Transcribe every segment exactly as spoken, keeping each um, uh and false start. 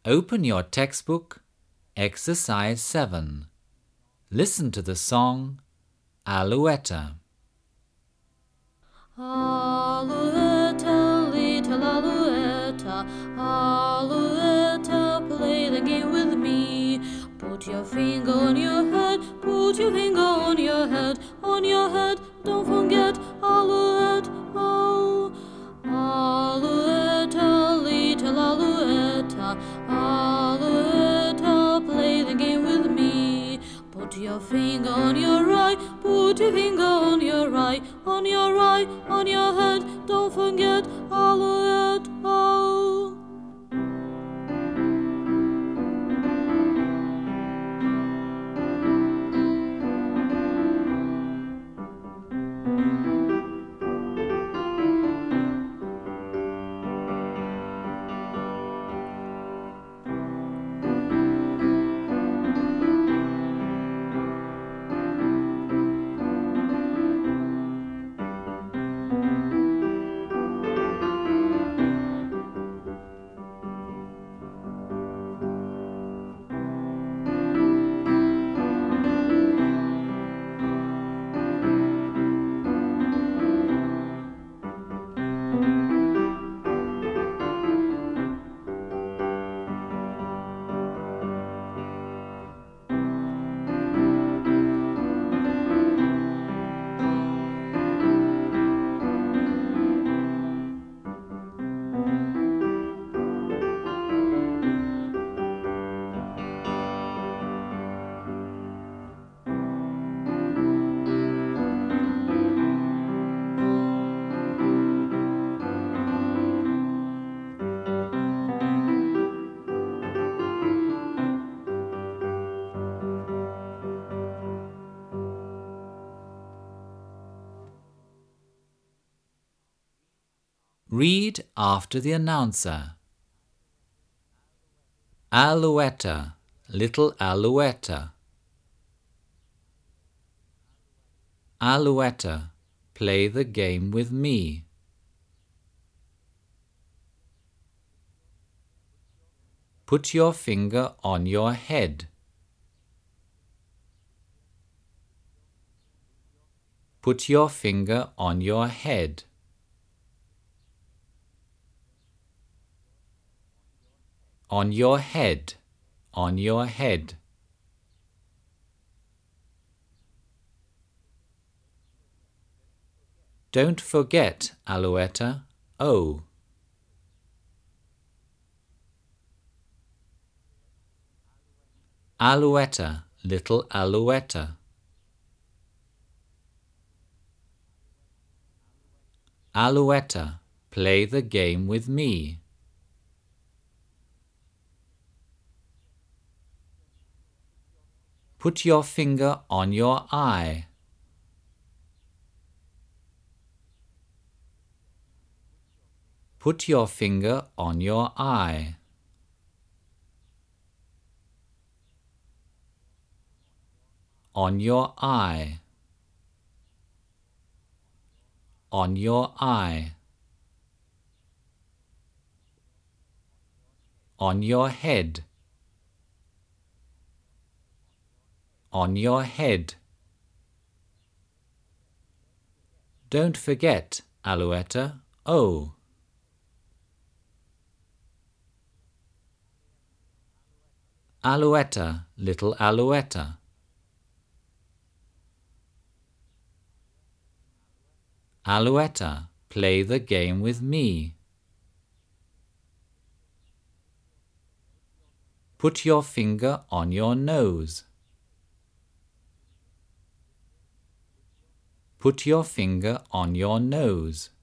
Open your textbook, Exercise seven. Listen to the song Alouetta. Alouetta, little Alouetta, Alouetta, play the game with me. Put your finger on your head, put your finger on your head, on your head, don't forget Alouette, oh. Alouetta, little Alouetta, Alouetta, play the game with me. Put your finger on your eye, put your finger on your eye, on your eye, on your head, don't forget Alouette, oh. Read after the announcer. Alouetta, little Alouetta. Alouetta, play the game with me. Put your finger on your head. Put your finger on your head. On your head, on your head. Don't forget, Alouetta, oh. Alouetta, little Alouetta. Alouetta, play the game with me. Put your finger on your eye. Put your finger on your eye. On your eye. On your eye. On your head. On your head. Don't forget, Alouetta, oh. Alouetta, little Alouetta. Alouetta, play the game with me. Put your finger on your nose. Put your finger on your nose.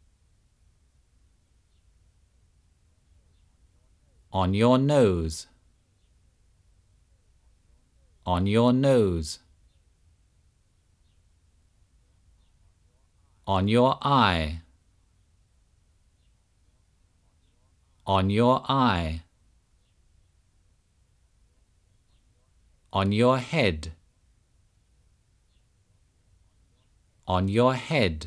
On your nose. On your nose. On your eye. On your eye. On your head. On your head.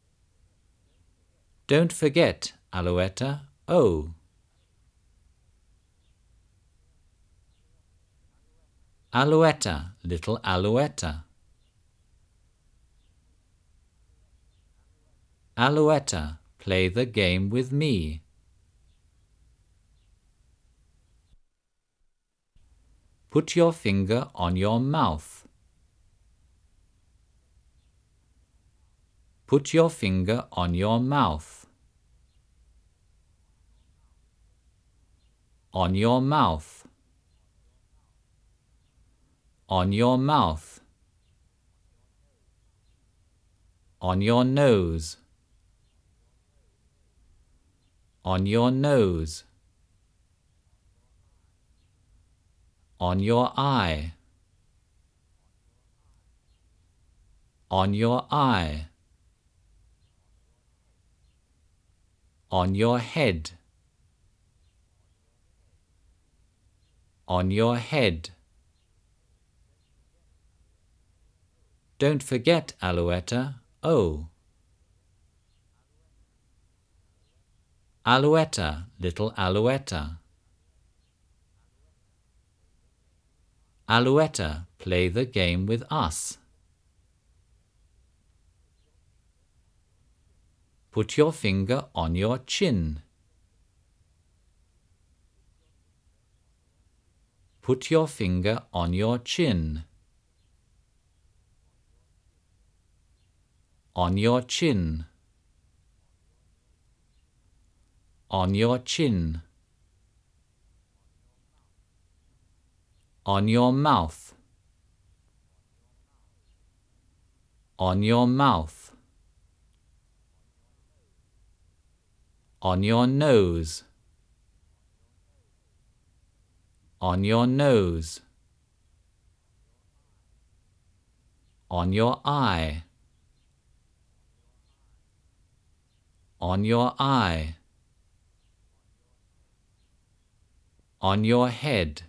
Don't forget, Alouetta, oh. Alouetta, little Alouetta. Alouetta, play the game with me. Put your finger on your mouth. Put your finger on your mouth. On your mouth. On your mouth. On your nose. On your nose. On your eye. On your eye. On your head. On your head. Don't forget, Alouetta, oh. Alouetta, little Alouetta. Alouetta, play the game with us. Put your finger on your chin. Put your finger on your chin. On your chin. On your chin. On your mouth. On your mouth. On your nose. On your nose. On your eye. On your eye. On your head.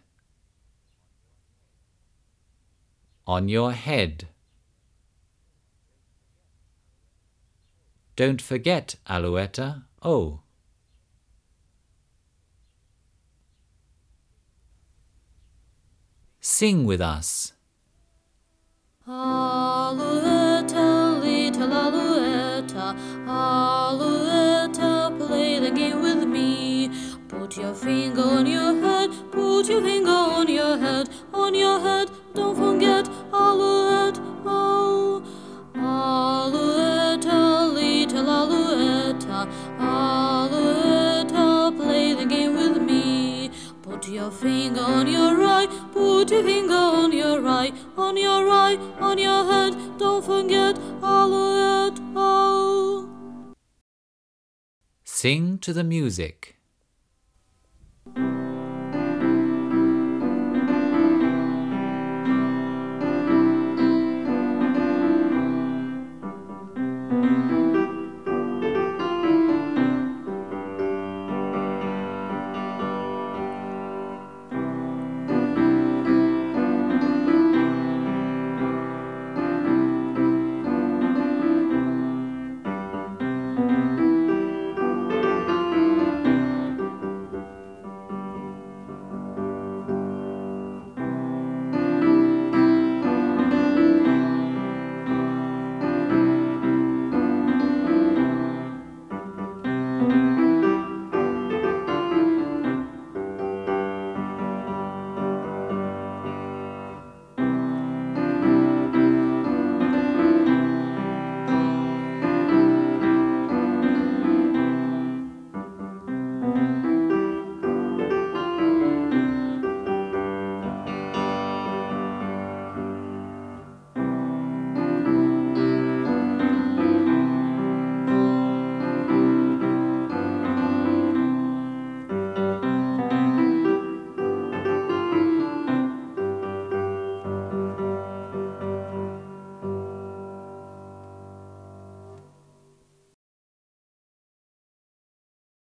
On your head. Don't forget, Alouetta, oh. Sing with us. Alouetta, little Alouetta, Alouetta, play the game with me. Put your finger on your head, put your finger on your head, on your head, don't forget, Alouette, oh. Alouetta, little Alouetta, Alouetta, play the game with me. Put your finger on your eye, put your finger on your eye, on your eye, on your head, don't forget, Alouette, oh. Sing to the music.